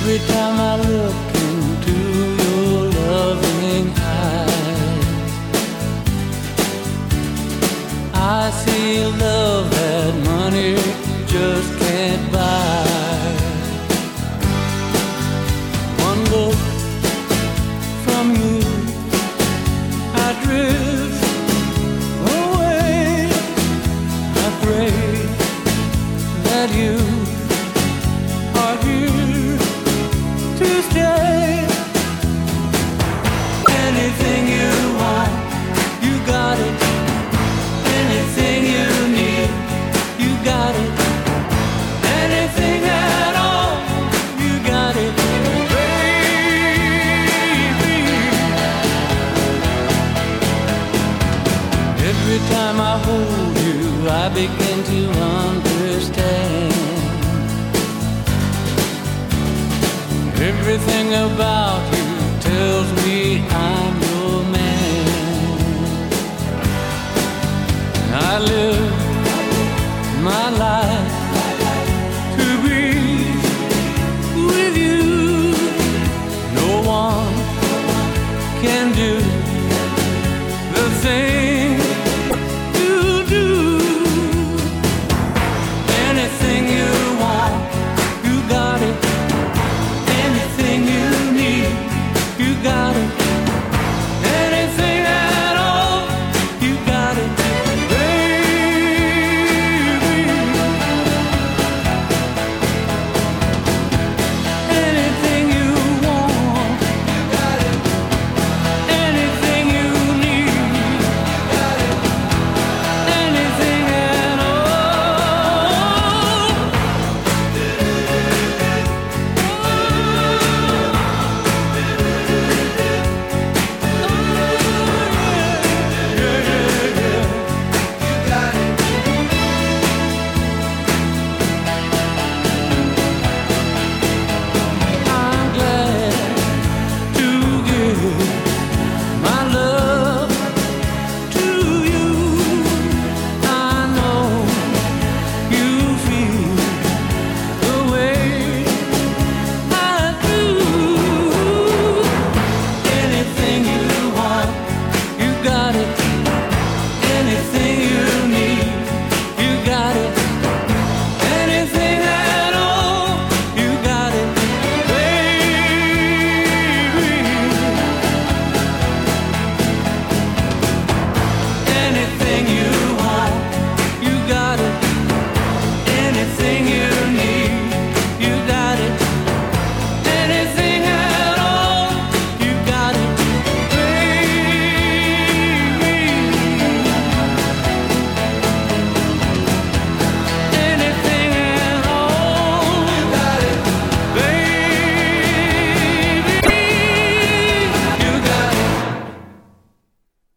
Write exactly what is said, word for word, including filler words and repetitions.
Every time I look into your loving eyes, I see love that money just can't buy. One look from you, I drift away. I pray that you are here to stay. Anything you want, you got it. Anything you need, you got it. Anything at all, you got it, baby. Every time I hold you, I begin to understand. Everything about you tells me I'm your man. I live my life to be with you. No one can do the thing